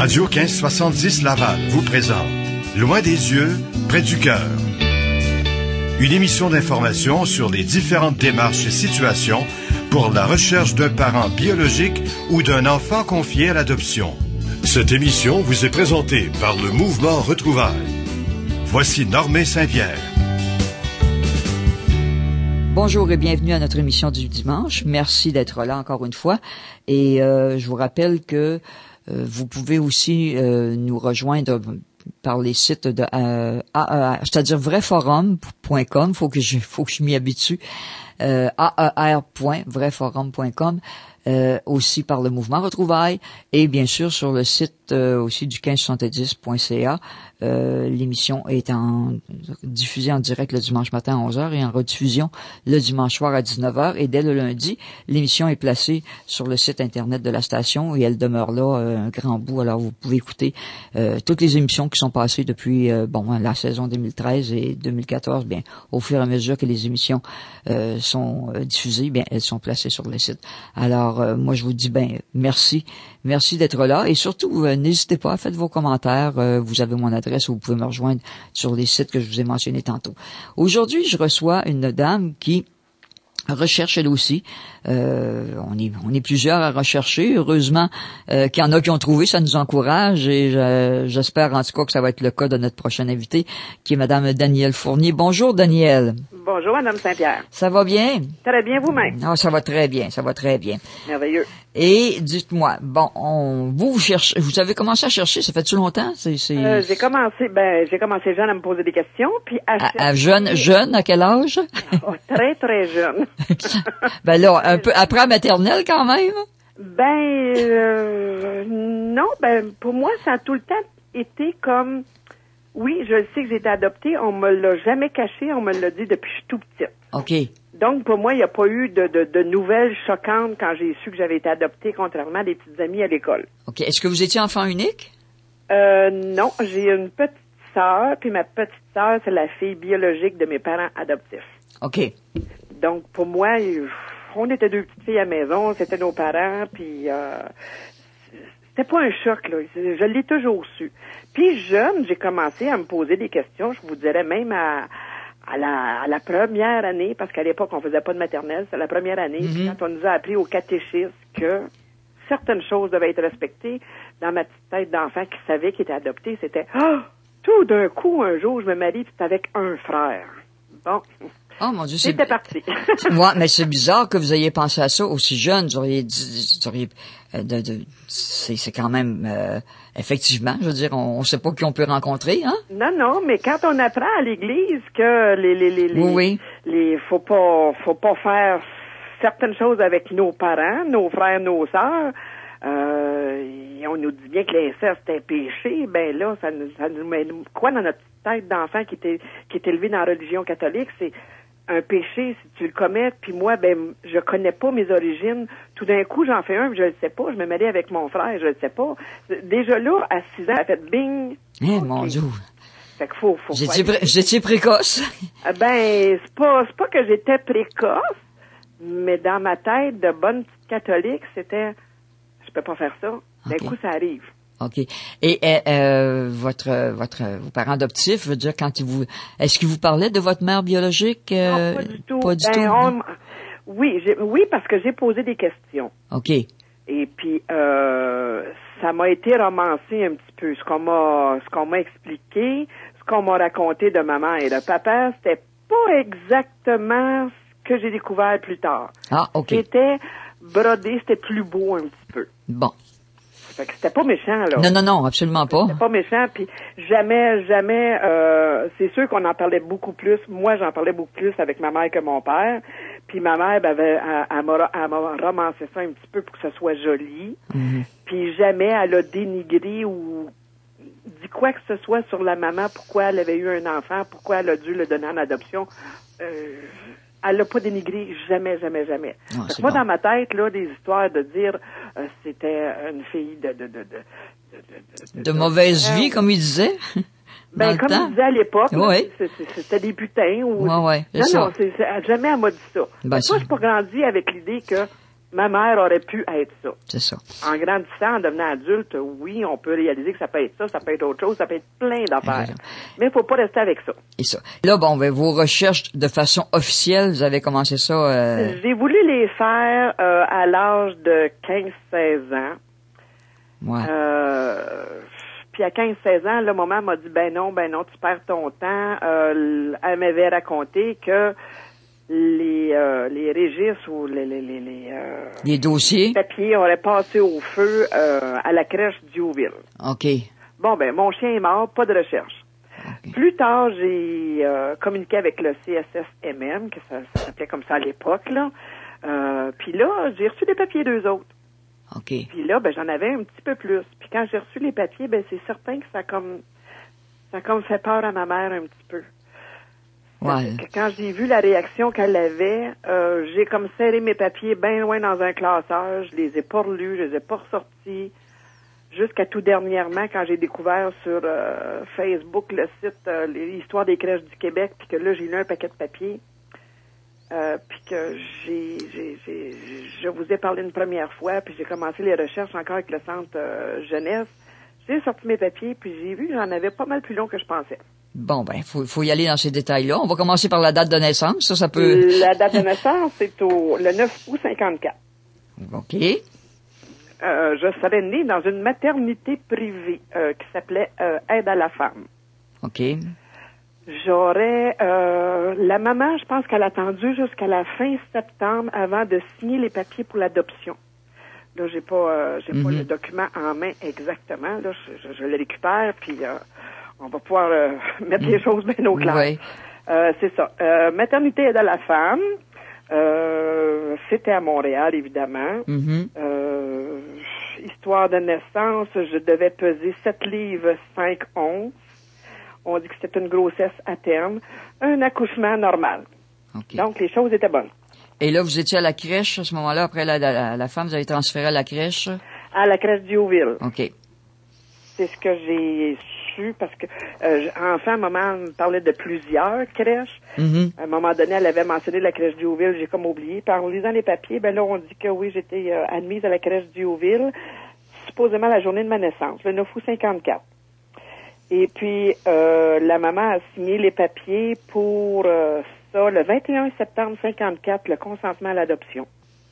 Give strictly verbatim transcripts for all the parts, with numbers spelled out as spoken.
Radio quinze soixante-dix Laval vous présente Loin des yeux, près du cœur. Une émission d'information sur les différentes démarches et situations pour la recherche d'un parent biologique ou d'un enfant confié à l'adoption. Cette émission vous est présentée par le Mouvement Retrouvailles. Voici Normé Saint-Pierre. Bonjour et bienvenue à notre émission du dimanche. Merci d'être là encore une fois. Et euh, je vous rappelle que euh, vous pouvez aussi euh, nous rejoindre par les sites de euh, A E R, c'est-à-dire vrai forum point com. Faut que je, faut que je m'y habitue. Euh, A E R point vrai forum point com. Euh, aussi par le Mouvement Retrouvailles et bien sûr sur le site euh, aussi du quinze soixante-dix point c a. Euh, l'émission est en diffusée en direct le dimanche matin à onze heures et en rediffusion le dimanche soir à dix-neuf heures. Et dès le lundi, l'émission est placée sur le site Internet de la station et elle demeure là euh, un grand bout. Alors vous pouvez écouter euh, toutes les émissions qui sont passées depuis euh, bon la saison deux mille treize et deux mille quatorze. Bien, au fur et à mesure que les émissions euh, sont euh, diffusées, bien elles sont placées sur le site. Alors euh, moi je vous dis ben merci, merci d'être là et surtout euh, n'hésitez pas, faites vos commentaires. Euh, vous avez mon adresse où vous pouvez me rejoindre sur les sites que je vous ai mentionnés tantôt. Aujourd'hui, je reçois une dame qui recherche elle aussi. Euh, on est on est plusieurs à rechercher. Heureusement euh, qu'il y en a qui ont trouvé, ça nous encourage et je, j'espère en tout cas que ça va être le cas de notre prochaine invitée, qui est Madame Danielle Fournier. Bonjour Danielle. Bonjour Madame Saint-Pierre. Ça va bien? Très bien vous-même. Ah, ça va très bien, ça va très bien. Merveilleux. Et dites-moi, bon, on, vous, vous cherchez, vous avez commencé à chercher, ça fait-tu longtemps? C'est, c'est... Euh, j'ai commencé, ben, j'ai commencé jeune à me poser des questions, puis à, à, à jeune, jeune, à quel âge? Oh, très, très jeune. Ben là, un peu après la maternelle quand même? Ben, euh, non, ben, pour moi, ça a tout le temps été comme, oui, je sais que j'ai été adoptée, on me l'a jamais caché, on me l'a dit depuis que je suis tout petite. OK. Donc, pour moi, il n'y a pas eu de, de, de nouvelles choquantes quand j'ai su que j'avais été adoptée, contrairement à des petites amies à l'école. OK. Est-ce que vous étiez enfant unique? Euh, non, j'ai une petite sœur, puis ma petite sœur, c'est la fille biologique de mes parents adoptifs. OK. Donc, pour moi, on était deux petites filles à la maison, c'était nos parents, puis euh, c'était pas un choc, là. Je l'ai toujours su. Puis, jeune, j'ai commencé à me poser des questions, je vous dirais même à... À la, à la première année, parce qu'à l'époque, on faisait pas de maternelle, c'est la première année, mm-hmm. Quand on nous a appris au catéchisme que certaines choses devaient être respectées, dans ma petite tête d'enfant qui savait qu'il était adopté, c'était « Ah! Tout d'un coup, un jour, je me marie, puis c'est avec un frère. » Bon. Oh mon Dieu, c'est... C'était parti. Moi, mais c'est bizarre que vous ayez pensé à ça aussi jeune. Vous auriez dit, vous auriez, euh, de, de, c'est, c'est quand même, euh, effectivement, je veux dire, on, on sait pas qui on peut rencontrer, hein? Non, non, mais quand on apprend à l'église que les, les, les, les, oui, oui. les, faut pas, faut pas faire certaines choses avec nos parents, nos frères, nos sœurs, euh, et on nous dit bien que l'inceste est péché, ben là, ça nous, ça nous met quoi dans notre tête d'enfant qui était, qui est élevé dans la religion catholique, c'est un péché si tu le commets, puis moi, ben, je connais pas mes origines. Tout d'un coup, j'en fais un, puis je le sais pas. Je me mêlais avec mon frère, je le sais pas. Déjà là, à six ans, elle a fait bing. Eh, okay. Mon Dieu. Fait qu'il faut, faut J'étais, pré- j'étais précoce. Ben, c'est pas, c'est pas que j'étais précoce, mais dans ma tête de bonne petite catholique, c'était, je peux pas faire ça. D'un okay. coup, ça arrive. OK. Et euh, votre votre vos parents adoptifs, je veux dire, quand ils vous, est-ce qu'ils vous parlaient de votre mère biologique? Euh, non, pas du tout. Pas du ben, tout. On, oui, j'ai, oui, parce que j'ai posé des questions. OK. Et puis euh, ça m'a été romancé un petit peu. Ce qu'on m'a, ce qu'on m'a expliqué, ce qu'on m'a raconté de maman et de papa, c'était pas exactement ce que j'ai découvert plus tard. Ah, OK. C'était brodé, c'était plus beau un petit peu. Bon. Fait que c'était pas méchant, là. Non, non, non, absolument pas. C'était pas méchant, puis jamais, jamais, euh, c'est sûr qu'on en parlait beaucoup plus. Moi, j'en parlais beaucoup plus avec ma mère que mon père. Puis ma mère, ben, avait, elle, elle, m'a, elle m'a romancé ça un petit peu pour que ce soit joli. Mm-hmm. Puis jamais elle a dénigré ou dit quoi que ce soit sur la maman, pourquoi elle avait eu un enfant, pourquoi elle a dû le donner en adoption. Euh, Elle l'a pas dénigré, jamais, jamais, jamais. Non, moi, bon. Dans ma tête, là, des histoires de dire euh, c'était une fille de de de de de, de, de, de mauvaise vie, comme il disait. Ben, comme il disait à l'époque, oui. là, c'était des putains ou. Ouais, ouais, non, ça. non, c'est, c'est, jamais elle m'a dit ça. Ben, moi, je suis pas grandi avec l'idée que Ma mère aurait pu être ça. C'est ça. En grandissant, en devenant adulte, oui, on peut réaliser que ça peut être ça, ça peut être autre chose, ça peut être plein d'affaires. Exactement. Mais il faut pas rester avec ça. Et ça. Là, bon, ben, vos recherches de façon officielle, vous avez commencé ça... Euh... J'ai voulu les faire euh, à l'âge de quinze seize ans. Ouais. Euh, puis à quinze seize ans, le maman m'a dit, ben non, ben non, tu perds ton temps. Euh, elle m'avait raconté que les euh, les registres ou les les les les, euh, les dossiers papiers auraient passé au feu euh, à la crèche d'Youville. OK. Bon, ben mon chien est mort, pas de recherche. Okay. Plus tard, j'ai euh, communiqué avec le C S S M M, que ça, ça s'appelait comme ça à l'époque, là. Euh, puis là, j'ai reçu des papiers d'eux autres. OK. Puis là, ben j'en avais un petit peu plus. Puis quand j'ai reçu les papiers, ben c'est certain que ça a comme ça a comme fait peur à ma mère un petit peu. Ouais. Quand j'ai vu la réaction qu'elle avait, euh, j'ai comme serré mes papiers bien loin dans un classeur. Je les ai pas relus, je les ai pas ressortis. Jusqu'à tout dernièrement, quand j'ai découvert sur euh, Facebook le site euh, l'histoire des crèches du Québec, puis que là j'ai lu un paquet de papiers, euh, puis que j'ai, j'ai, j'ai, je vous ai parlé une première fois, puis j'ai commencé les recherches encore avec le centre euh, jeunesse. J'ai sorti mes papiers, puis j'ai vu que j'en avais pas mal plus long que je pensais. Bon, ben, faut, faut y aller dans ces détails-là. On va commencer par la date de naissance, ça, ça peut... La date de naissance, c'est au le neuf août cinquante-quatre. OK. Euh, je serais née dans une maternité privée euh, qui s'appelait euh, Aide à la femme. OK. J'aurais... Euh, la maman, je pense qu'elle a attendu jusqu'à la fin septembre avant de signer les papiers pour l'adoption. Là, j'ai pas euh, j'ai mm-hmm. pas le document en main exactement. Là, je, je, je le récupère, puis euh, on va pouvoir euh, mettre mm-hmm. les choses bien au clair. Oui. Euh, c'est ça. Euh, maternité Aide à la femme. Euh, c'était à Montréal, évidemment. Mm-hmm. Euh, histoire de naissance, je devais peser sept livres cinq onces. On dit que c'était une grossesse à terme. Un accouchement normal. Okay. Donc, les choses étaient bonnes. Et là, vous étiez à la crèche, à ce moment-là, après la, la, la femme, vous avez transféré à la crèche? À la crèche d'Youville. OK. C'est ce que j'ai su, parce que, euh, enfant, maman me parlait de plusieurs crèches. Mm-hmm. À un moment donné, elle avait mentionné la crèche d'Youville, j'ai comme oublié. Puis en lisant les papiers, ben là, on dit que oui, j'étais euh, admise à la crèche d'Youville, supposément la journée de ma naissance, le neuf août cinquante-quatre. Et puis, euh, la maman a signé les papiers pour euh, ça, le vingt et un septembre cinquante-quatre, le consentement à l'adoption.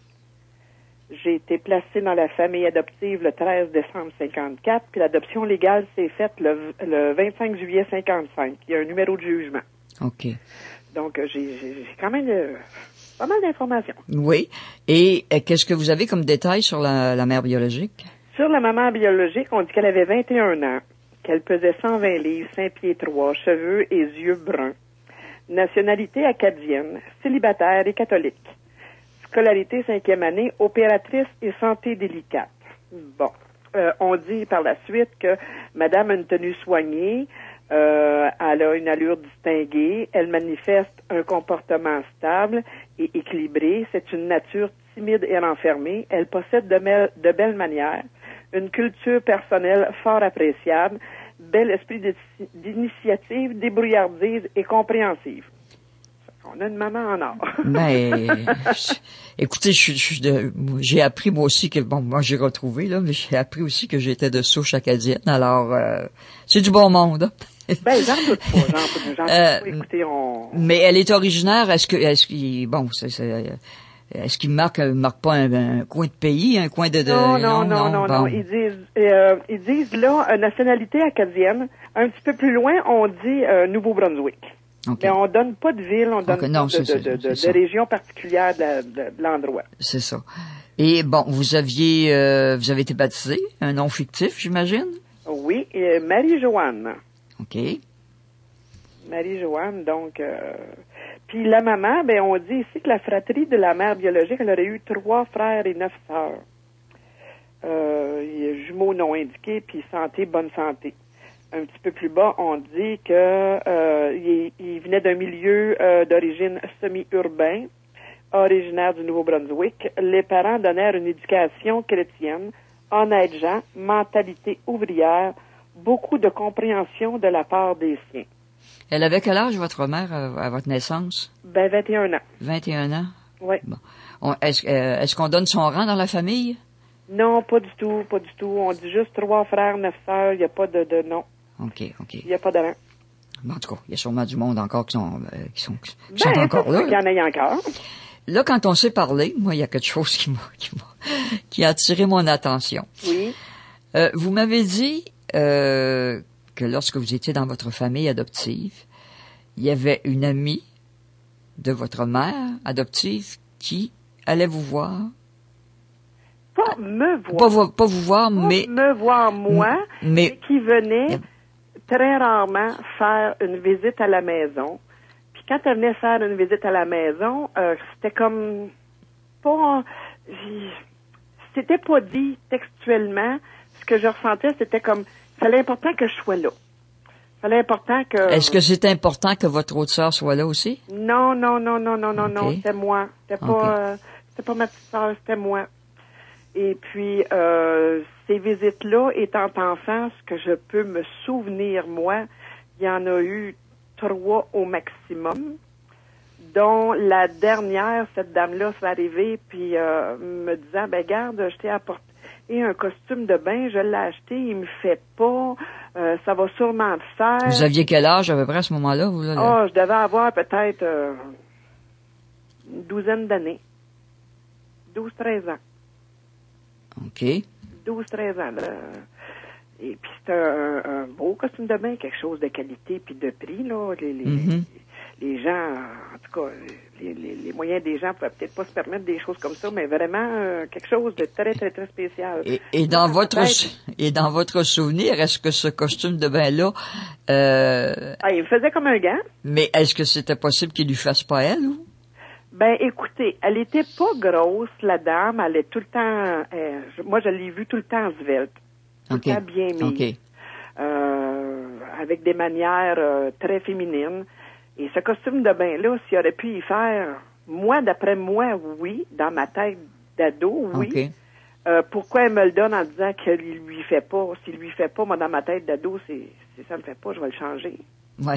J'ai été placée dans la famille adoptive le treize décembre cinquante-quatre, puis l'adoption légale s'est faite le, le vingt-cinq juillet cinquante-cinq. Il y a un numéro de jugement. OK. Donc, j'ai, j'ai, j'ai quand même euh, pas mal d'informations. Oui. Et euh, qu'est-ce que vous avez comme détails sur la, la mère biologique? Sur la maman biologique, on dit qu'elle avait vingt et un ans, qu'elle pesait cent vingt livres, cinq pieds trois, cheveux et yeux bruns. Nationalité acadienne, célibataire et catholique. Scolarité cinquième année, opératrice et santé délicate. Bon, euh, on dit par la suite que madame a une tenue soignée, euh, elle a une allure distinguée, elle manifeste un comportement stable et équilibré, c'est une nature timide et renfermée, elle possède de, me- de belles manières, une culture personnelle fort appréciable, bel esprit d'initiative, débrouillardise et compréhensive. On a une maman en or. Ben, écoutez, je, je, de, j'ai appris moi aussi que, bon, moi j'ai retrouvé, là, mais j'ai appris aussi que j'étais de souche acadienne, alors euh, c'est du bon monde. Hein? Ben, j'en doute pas, j'en doute, j'en doute euh, pas. Écoutez, on... Mais elle est originaire, est-ce que, est-ce qu'il, bon, c'est, c'est, est-ce qu'il marque, marque pas un, un coin de pays, un coin de... de non, non, non, non, non, bon. non. Ils disent, euh, ils disent là, nationalité acadienne. Un petit peu plus loin, on dit euh, Nouveau-Brunswick. Okay. Mais on donne pas de ville, on donne okay, non, pas de, de, de, de, de région particulière de, la, de, de l'endroit. C'est ça. Et bon, vous aviez, euh, vous avez été baptisé, un nom fictif, j'imagine? Oui, euh, Marie-Joanne. OK. Marie-Joanne, donc... Euh, puis la maman, ben on dit ici que la fratrie de la mère biologique, elle aurait eu trois frères et neuf sœurs. Euh, il y a jumeaux non indiqués, puis santé, bonne santé. Un petit peu plus bas, on dit que euh, il, il venait d'un milieu euh, d'origine semi-urbain, originaire du Nouveau-Brunswick. Les parents donnèrent une éducation chrétienne, honnête gens, mentalité ouvrière, beaucoup de compréhension de la part des siens. Elle avait quel âge, votre mère, à, à votre naissance? Ben, vingt et un ans. vingt et un ans? Oui. Bon. On, est-ce, euh, est-ce qu'on donne son rang dans la famille? Non, pas du tout, pas du tout. On dit juste trois frères, neuf sœurs. Il n'y a pas de, de non. OK, OK. Il n'y a pas de rang. En tout cas, il y a sûrement du monde encore qui sont, euh, qui sont, qui Ben, sont encore là. Il y en a encore. Là, quand on s'est parlé, moi, il y a quelque chose qui m'a, qui m'a, qui a attiré mon attention. Oui. Euh, vous m'avez dit, euh, que lorsque vous étiez dans votre famille adoptive, il y avait une amie de votre mère adoptive qui allait vous voir. Pas me voir. Pas, vo- pas vous voir, Pas mais... me voir moi, mais, mais qui venait très rarement faire une visite à la maison. Puis quand elle venait faire une visite à la maison, euh, c'était comme pas... C'était pas dit textuellement. Ce que je ressentais, c'était comme... Il fallait important que je sois là. Il fallait important que... Est-ce que c'est important que votre autre sœur soit là aussi? Non, non, non, non, non, non, Okay. non, c'était moi. C'était pas, Okay. euh, c'était pas ma petite sœur, c'était moi. Et puis, euh, ces visites-là, étant enfant, ce que je peux me souvenir, moi, il y en a eu trois au maximum, dont la dernière, cette dame-là, s'est arrivée, puis euh, me disant, ben garde, je t'ai apporté un costume de bain, je l'ai acheté, il me fait pas, euh, ça va sûrement te faire. Vous aviez quel âge à peu près à ce moment-là? Vous, là, Ah, oh, je devais avoir peut-être euh, une douzaine d'années. douze treize ans. OK. douze treize ans. Là. Et puis c'était un, un beau costume de bain, quelque chose de qualité puis de prix, là. Les, les, Mm-hmm. les gens, en tout cas, les, les, les moyens des gens pouvaient peut-être pas se permettre des choses comme ça, mais vraiment euh, quelque chose de très, très, très spécial. Et, et dans Ça, votre peut-être... et dans votre souvenir, est-ce que ce costume de bain-là, euh, Ah, il me faisait comme un gant. mais est-ce que c'était possible qu'il lui fasse pas elle, ou? Ben, écoutez, elle était pas grosse, la dame. Elle est tout le temps... euh, je- moi, je l'ai vue tout le temps svelte. Tout OK. le temps bien mise. OK. Euh, avec des manières euh, très féminines. Et ce costume de bain-là, s'il aurait pu y faire, moi, d'après moi, oui, dans ma tête d'ado, oui. OK. Euh, pourquoi elle me le donne en disant qu'il lui fait pas? S'il lui fait pas, moi, dans ma tête d'ado, c'est, c'est ça me fait pas, je vais le changer. Ouais.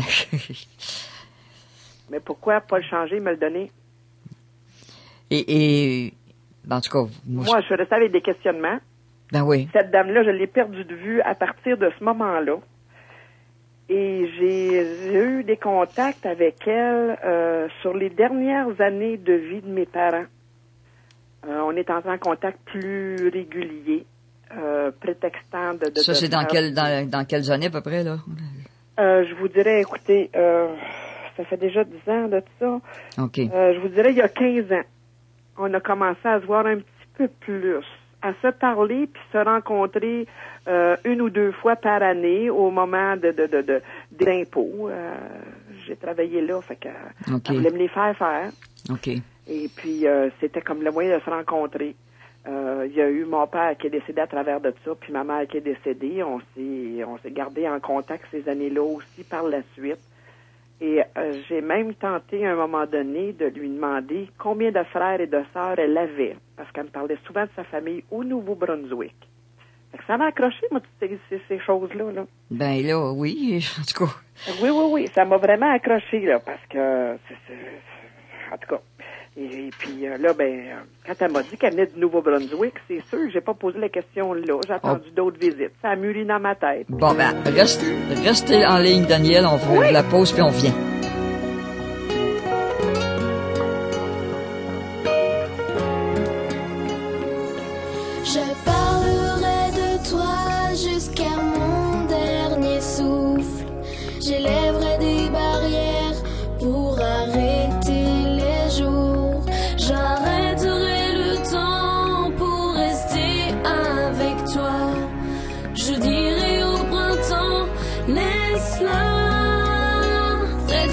Mais pourquoi pas le changer, me le donner? et, et, en tout cas, moi, Moi, je suis restée avec des questionnements. ben oui. Cette dame-là, je l'ai perdue de vue à partir de ce moment-là. Et j'ai, j'ai eu des contacts avec elle euh, sur les dernières années de vie de mes parents. Euh, on est entré en contact plus régulier, euh, prétextant de... de Ça, de c'est dans faire- quelle, dans, dans quelles années à peu près, là? Euh, je vous dirais, écoutez, euh, ça fait déjà dix ans de ça. OK. Euh, je vous dirais, il y a quinze ans, on a commencé à se voir un petit peu plus, à se parler puis se rencontrer euh, une ou deux fois par année au moment de de de, de d'impôts. Euh, j'ai travaillé là, fait que OK. elle voulait me les faire faire. OK. Et puis euh, c'était comme le moyen de se rencontrer. Euh, il y a eu mon père qui est décédé à travers de ça, puis ma mère qui est décédée. On s'est on s'est gardé en contact ces années-là aussi par la suite. Et euh, j'ai même tenté à un moment donné de lui demander combien de frères et de sœurs elle avait, parce qu'elle me parlait souvent de sa famille au Nouveau-Brunswick. Fait que ça m'a accroché, moi, toutes ces, ces, ces choses-là. Là. Ben là, oui, en tout cas. Oui, oui, oui, ça m'a vraiment accroché, là, parce que, c'est, c'est, en tout cas. Et, et puis euh, là, ben, euh, quand elle m'a dit qu'elle venait du Nouveau-Brunswick, c'est sûr que j'ai pas posé la question là. J'ai attendu Oh. d'autres visites. Ça a mûri dans ma tête. Bon, ben, restez, restez en ligne, Daniel. On va Oui. la pause, puis on vient. Je parlerai de toi jusqu'à mon dernier souffle. J'élèverai des barrières pour arrêter les jours. J'arrêterai le temps pour rester avec toi. Je dirai au printemps, laisse-la près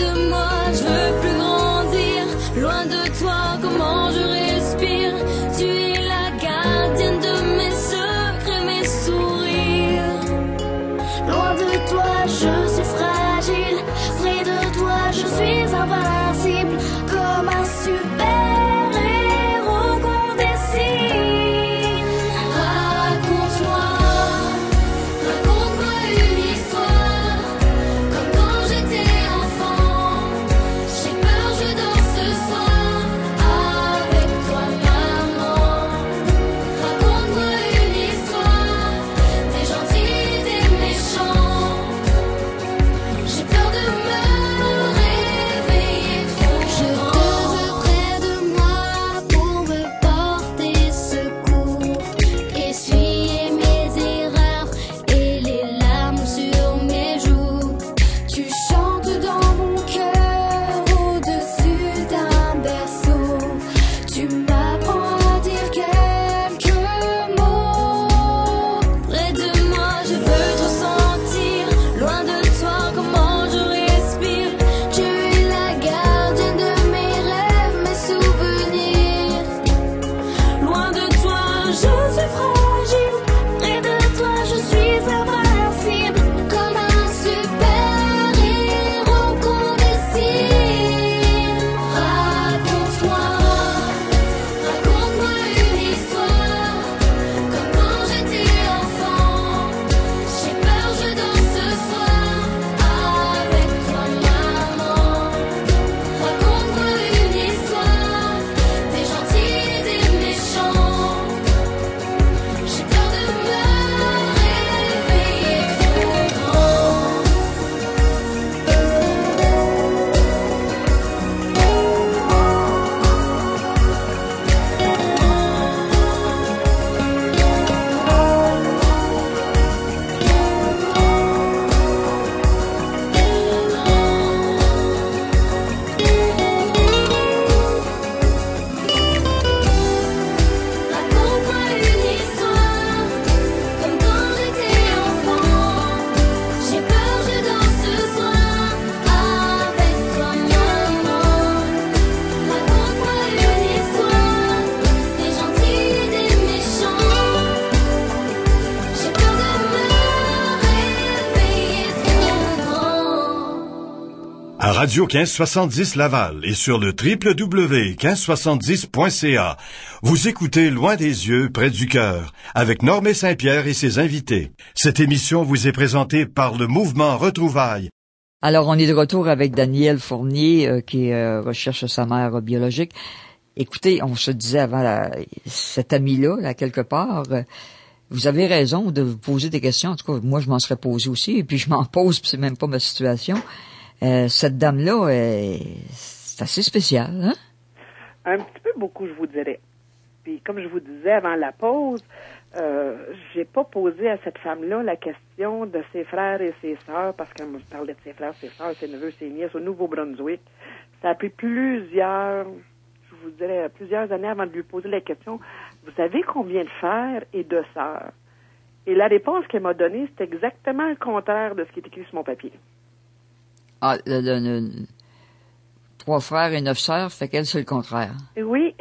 À Radio quinze soixante-dix Laval et sur le w w w point quinze soixante-dix point c a, vous écoutez Loin des yeux, près du cœur, avec Normé Saint-Pierre et ses invités. Cette émission vous est présentée par le mouvement Retrouvailles. Alors, on est de retour avec Daniel Fournier, euh, qui euh, recherche sa mère euh, biologique. Écoutez, on se disait avant la, cet ami-là, là, quelque part, euh, vous avez raison de vous poser des questions. En tout cas, moi, je m'en serais posé aussi, et puis je m'en pose, puis c'est même pas ma situation. Euh, cette dame-là, euh, c'est assez spécial, hein? Un petit peu beaucoup, je vous dirais. Puis, comme je vous disais avant la pause, euh, j'ai pas posé à cette femme-là la question de ses frères et ses sœurs, parce qu'on me parlait de ses frères, ses sœurs, ses neveux, ses nièces au Nouveau-Brunswick. Ça a pris plusieurs, je vous dirais, plusieurs années avant de lui poser la question, vous savez combien de frères et de sœurs? Et la réponse qu'elle m'a donnée, c'est exactement le contraire de ce qui est écrit sur mon papier. Ah, le, le, le, trois frères et neuf sœurs, fait qu'elle, c'est le contraire. Oui.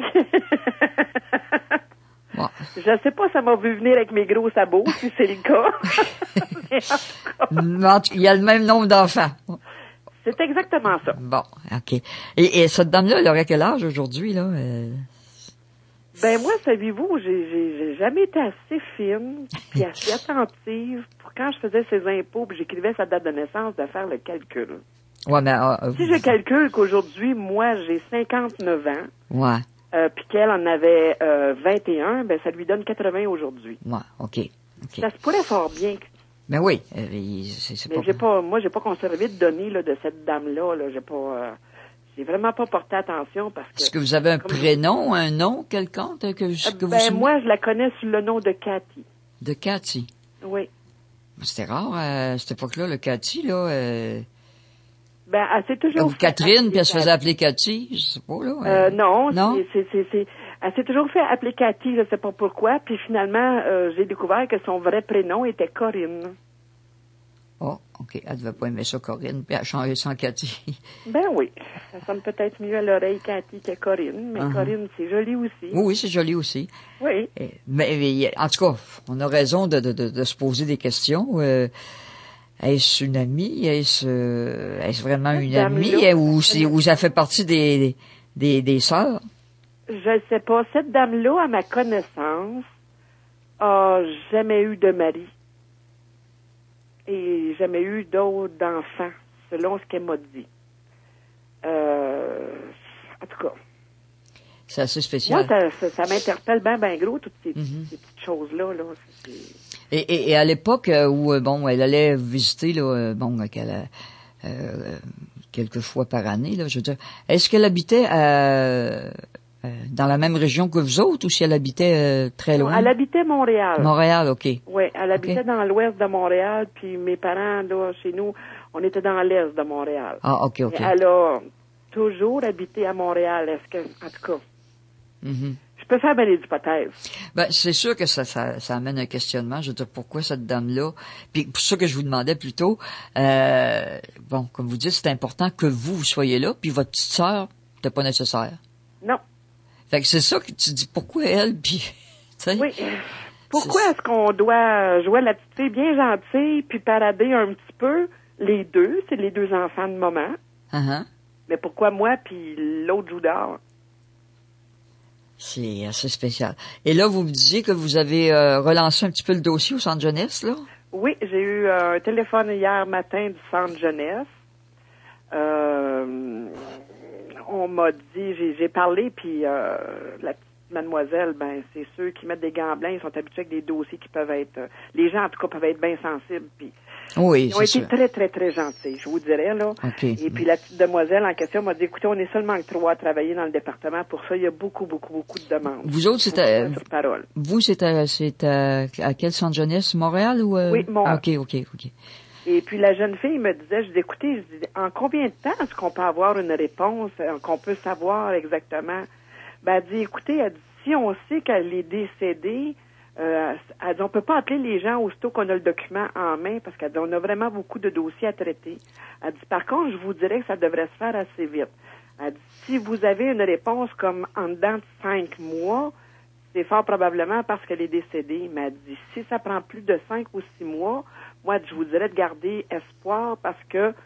Bon. Je sais pas, ça m'a vu venir avec mes gros sabots, si c'est le cas. Mais en tout cas, il y a le même nombre d'enfants. C'est exactement ça. Bon, OK. Et, et cette dame-là, elle aurait quel âge aujourd'hui, là? Euh... Ben moi, savez-vous, j'ai, j'ai, j'ai jamais été assez fine puis assez attentive pour quand je faisais ses impôts puis j'écrivais sa date de naissance de faire le calcul. Ouais, mais... Euh, si je calcule qu'aujourd'hui, moi, j'ai cinquante-neuf ans, ouais. euh, puis qu'elle en avait euh, vingt et un, ben ça lui donne quatre-vingts aujourd'hui. Ouais, OK. okay. Ça se pourrait fort bien. Ben oui, euh, c'est, c'est mais pas... j'ai pas, moi, j'ai pas conservé de données là, de cette dame-là. Là, j'ai pas... Euh, J'ai vraiment pas porté attention parce que... Est-ce que vous avez un prénom, un nom quelconque que, que vous... Ben, moi, je la connais sous le nom de Cathy. De Cathy? Oui. C'était rare, à cette époque-là, le Cathy, là... Euh... Ben, elle s'est toujours... Ou Catherine, puis elle se faisait appeler Cathy, je sais pas, là. Euh, non, non? C'est, c'est, c'est, elle s'est toujours fait appeler Cathy, je sais pas pourquoi, puis finalement, euh, j'ai découvert que son vrai prénom était Corinne. Oh, OK. Elle devait pas aimer ça, Corinne, puis elle a changé sans Cathy. Ben oui. Ça sonne peut-être mieux à l'oreille Cathy que Corinne, mais uh-huh. Corinne, c'est joli aussi. Oui, oui, c'est joli aussi. Oui. Mais, mais en tout cas, on a raison de, de, de, de se poser des questions. Euh, est-ce une amie? Est-ce, euh, est-ce vraiment une amie? Ou, c'est, ou ça fait partie des, des, des sœurs? Je sais pas. Cette dame-là, à ma connaissance, a jamais eu de mari. Et jamais eu d'autres d'enfants, selon ce qu'elle m'a dit. Euh, en tout cas. C'est assez spécial. Moi, ça, ça, ça m'interpelle bien, bien gros, toutes ces, mm-hmm. ces petites choses-là. Là. C'est... Et, et, et à l'époque où, bon, elle allait visiter, là, bon, qu'elle, euh, quelques fois par année, là, je veux dire, est-ce qu'elle habitait à... Euh, dans la même région que vous autres ou si elle habitait euh, très loin? Elle habitait Montréal. Montréal, OK. Oui, elle habitait okay. dans l'ouest de Montréal, puis mes parents, là, chez nous, on était dans l'est de Montréal. Ah, OK, OK. Et elle a toujours habité à Montréal, est-ce que, en tout cas, mm-hmm. je peux faire bien des hypothèses. Ben, c'est sûr que ça, ça, ça amène un questionnement. Je veux dire, pourquoi cette dame-là? Puis, pour ça que je vous demandais plus tôt, euh, bon, comme vous dites, c'est important que vous, vous soyez là, puis votre petite sœur, c'était pas nécessaire. Non. Fait que c'est ça que tu dis, pourquoi elle, puis, tu sais. Oui. Pourquoi est-ce qu'on doit jouer la petite fille bien gentille, puis parader un petit peu, les deux, c'est les deux enfants de maman. Uh-huh. Mais pourquoi moi, puis l'autre joue dehors? C'est assez spécial. Et là, vous me disiez que vous avez euh, relancé un petit peu le dossier au Centre Jeunesse, là? Oui, j'ai eu euh, un téléphone hier matin du Centre Jeunesse. Euh... On m'a dit, j'ai, j'ai parlé, puis euh, la petite mademoiselle, ben c'est ceux qui mettent des gants blancs, ils sont habitués avec des dossiers qui peuvent être, euh, les gens en tout cas peuvent être bien sensibles, puis oui, ils ont été sûr. très très très gentils, je vous dirais là. Okay. Et puis la petite demoiselle en question m'a dit, écoutez, on est seulement que trois à travailler dans le département, pour ça il y a beaucoup beaucoup beaucoup de demandes. Vous autres, c'est à, parole. Vous c'est à, c'est à, à quel centre jeunesse, Montréal ou euh... Oui, Montréal. Ah, ok, ok, ok. Et puis la jeune fille me disait, je dis, écoutez, je dis, en combien de temps est-ce qu'on peut avoir une réponse, qu'on peut savoir exactement? Ben, elle dit, écoutez, elle dit, si on sait qu'elle est décédée, euh, elle dit, on peut pas appeler les gens aussitôt qu'on a le document en main, parce qu'elle dit, on a vraiment beaucoup de dossiers à traiter. Elle dit, par contre, je vous dirais que ça devrait se faire assez vite. Elle dit, si vous avez une réponse comme en dedans de cinq mois, c'est fort probablement parce qu'elle est décédée. Mais elle dit, si ça prend plus de cinq ou six mois, moi, je vous dirais de garder espoir parce que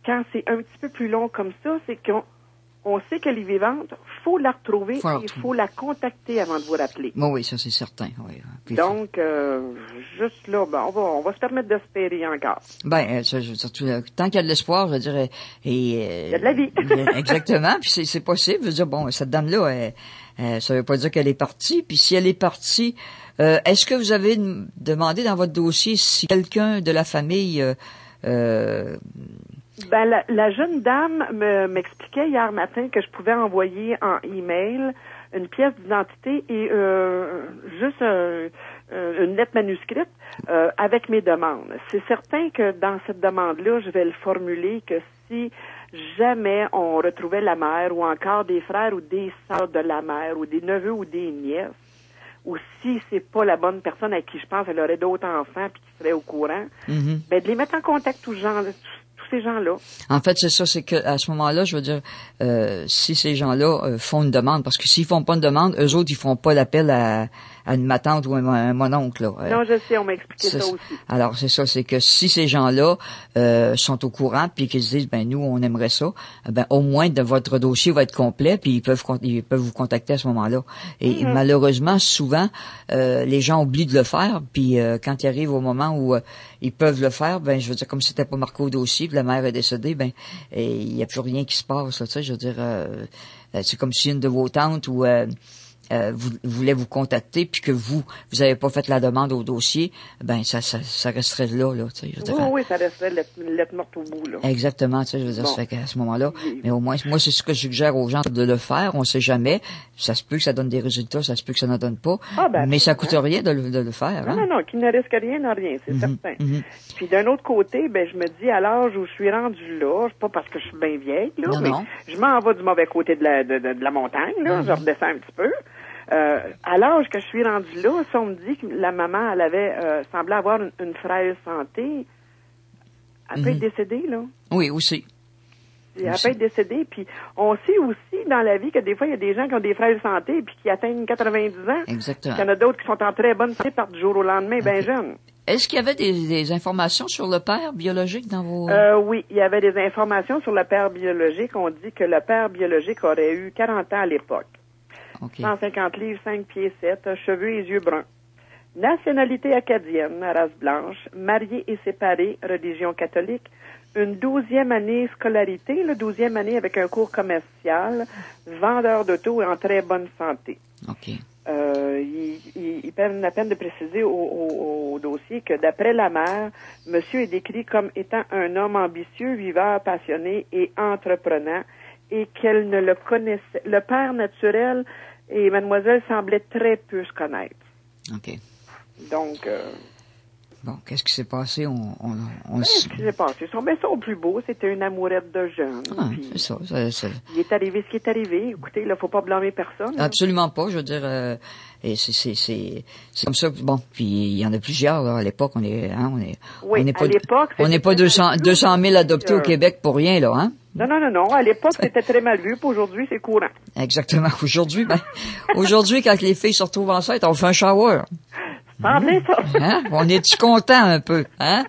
quand c'est un petit peu plus long comme ça, c'est qu'on on sait qu'elle est vivante, faut la retrouver Faut la et il faut la contacter avant de vous rappeler. Bon, oui, ça c'est certain. Oui. Puis, Donc, euh, juste là, ben, on va, on va se permettre d'espérer encore. Ben, ça, je, surtout, euh, tant qu'il y a de l'espoir, je dirais. Et, euh, il y a de la vie. Exactement. Puis c'est, c'est possible. Je veux dire, bon, cette dame-là, elle, elle, ça veut pas dire qu'elle est partie. Puis si elle est partie, euh, est-ce que vous avez demandé dans votre dossier si quelqu'un de la famille euh, euh, Ben, la, la jeune dame me, m'expliquait hier matin que je pouvais envoyer en email une pièce d'identité et euh, juste euh, une lettre manuscrite euh, avec mes demandes. C'est certain que dans cette demande-là, je vais le formuler que si jamais on retrouvait la mère ou encore des frères ou des sœurs de la mère ou des neveux ou des nièces, ou si c'est pas la bonne personne à qui je pense, elle aurait d'autres enfants puis qui seraient au courant, mm-hmm. ben de les mettre en contact tous gens, tous ces gens-là. En fait, c'est ça, c'est que à ce moment-là, je veux dire, euh, si ces gens-là euh, font une demande, parce que s'ils font pas une demande, eux autres, ils font pas l'appel à, à une ma tante ou à un, mon oncle. Là. Non, je sais, on m'a expliqué ça aussi. Alors, c'est ça, c'est que si ces gens-là euh, sont au courant puis qu'ils se disent, ben nous, on aimerait ça, ben au moins de votre dossier va être complet puis ils peuvent ils peuvent vous contacter à ce moment-là. Et mm-hmm. malheureusement, souvent, euh, les gens oublient de le faire puis euh, quand ils arrivent au moment où euh, ils peuvent le faire, ben je veux dire, comme c'était pas marqué au dossier, puis la mère est décédée, ben il y a plus rien qui se passe. Là, tu sais, je veux dire, euh, c'est comme si une de vos tantes ou euh, Euh, vous, voulait vous contacter puis que vous vous avez pas fait la demande au dossier, ben ça ça, ça resterait là là, tu sais, je oui, dirais. oui, ça resterait lettre, lettre morte au bout là. Exactement, tu sais, je veux dire, bon. Ça fait qu'à ce moment-là, oui. Mais au moins moi c'est ce que je suggère aux gens de le faire, on sait jamais, ça se peut que ça donne des résultats, ça se peut que ça n'en donne pas, ah, ben, mais ça coûte hein. rien de le, de le faire. Non hein? non non, qui ne risque rien n'a rien, c'est mm-hmm, certain. Mm-hmm. Puis d'un autre côté, ben je me dis à l'âge où je suis rendue là, c'est pas parce que je suis bien vieille là, non, mais non. Je m'en vais du mauvais côté de la de, de, de la montagne là, mm-hmm. je redescends un petit peu. Euh, à l'âge que je suis rendue là, si on me dit que la maman, elle avait euh, semblait avoir une, une fragile santé, elle mm-hmm. peut être décédée, là. Oui, aussi. Elle aussi. peut être décédée, puis on sait aussi dans la vie que des fois, il y a des gens qui ont des fragiles santé puis qui atteignent quatre-vingt-dix ans. Exactement. Il y en a d'autres qui sont en très bonne santé par du jour au lendemain, okay. bien jeunes. Est-ce qu'il y avait des, des informations sur le père biologique dans vos... Euh, oui, il y avait des informations sur le père biologique. On dit que le père biologique aurait eu quarante ans à l'époque. Okay. cent cinquante livres, cinq pieds sept, cheveux et yeux bruns. Nationalité acadienne, race blanche, marié et séparé, religion catholique. Une douzième année scolarité, la douzième année avec un cours commercial, vendeur d'auto et en très bonne santé. Okay. Euh, il, il, il peine la peine de préciser au, au, au dossier que d'après la mère, monsieur est décrit comme étant un homme ambitieux, viveur, passionné et entreprenant, et qu'elle ne le connaissait. Le père naturel et mademoiselle semblaient très peu se connaître. OK. Donc, euh, bon, qu'est-ce qui s'est passé? On, on, on Qu'est-ce qui s'est passé? Son maison au plus beau, c'était une amourette de jeune. Ah, c'est ça, ça, ça. Il est arrivé ce qui est arrivé. Écoutez, il ne faut pas blâmer personne. Absolument hein. Pas, je veux dire, euh, et c'est, c'est, c'est, c'est comme ça. Bon, puis il y en a plusieurs, là, à l'époque, on est, hein, on est, oui, on n'est pas, à l'époque, on n'est pas deux cent mille adoptés au Québec pour rien, là, hein? Non, non, non, non. À l'époque, c'était très mal vu, puis aujourd'hui, c'est courant. Exactement. Aujourd'hui, ben, aujourd'hui, quand les filles se retrouvent enceintes, on fait un shower. Semblait ça. Hein? On est-tu content un peu, hein?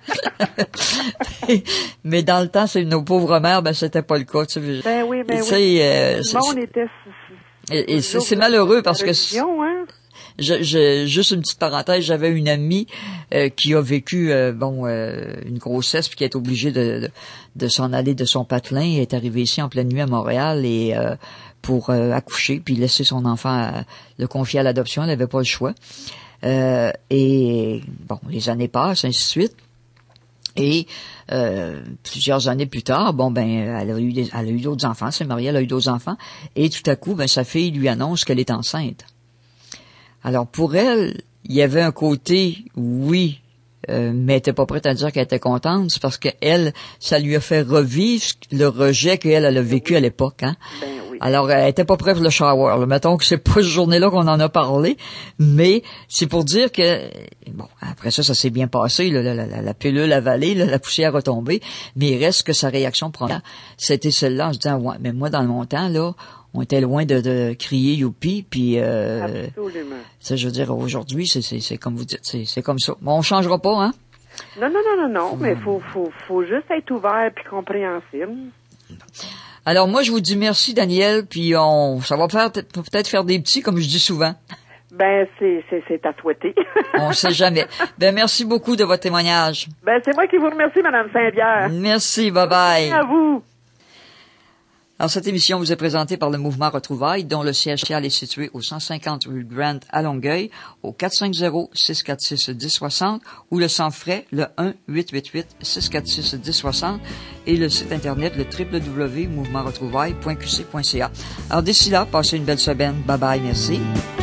Mais dans le temps, c'est nos pauvres mères, ben, c'était pas le cas, tu sais. Ben oui, ben tu oui. Euh, le monde était... Et, et c'est, c'est malheureux parce que... Hein? Je, je, juste une petite parenthèse, j'avais une amie euh, qui a vécu euh, bon euh, une grossesse puis qui est obligée de, de, de s'en aller de son patelin. Elle est arrivée ici en pleine nuit à Montréal et euh, pour euh, accoucher puis laisser son enfant à, le confier à l'adoption. Elle n'avait pas le choix. Euh, et bon, les années passent, ainsi de suite. Et euh, plusieurs années plus tard, bon ben, elle a eu des, elle a eu d'autres enfants, s'est mariée, elle a eu d'autres enfants, et tout à coup, ben sa fille lui annonce qu'elle est enceinte. Alors pour elle, il y avait un côté, oui, euh, mais elle était pas prête à dire qu'elle était contente, c'est parce que elle, ça lui a fait revivre le rejet qu'elle elle a vécu à l'époque, hein. Ben oui. Alors elle était pas prête pour le shower. Là. Mettons que c'est pas cette journée-là qu'on en a parlé, mais c'est pour dire que bon, après ça, ça s'est bien passé, là, la, la, la pilule avalée, là, la poussière a tombé, mais il reste que sa réaction première, c'était celle-là en se disant ouais, mais moi dans mon temps là. On était loin de, de crier youpi, puis euh, absolument. Ça, je veux dire, aujourd'hui, c'est, c'est, c'est comme vous dites, c'est, c'est comme ça. Bon, on changera pas, hein? Non, non, non, non, non, mais faut, faut, faut juste être ouvert puis compréhensible. Alors moi, je vous dis merci, Daniel, puis on, ça va faire peut-être faire des petits, comme je dis souvent. Ben, c'est, c'est, c'est à souhaiter. On sait jamais. Ben, merci beaucoup de votre témoignage. Ben, c'est moi qui vous remercie, Madame Saint-Pierre. Merci, bye bye. À vous. Alors, cette émission vous est présentée par le Mouvement Retrouvailles, dont le siège social est situé au cent cinquante rue Grant à Longueuil, au quatre cinq zéro, six quatre six, un zéro six zéro ou le sans frais, le un huit huit huit, six quatre six, un zéro six zéro et le site internet, le w w w point mouvement retrouvailles point q c point c a. Alors, d'ici là, passez une belle semaine. Bye bye, merci.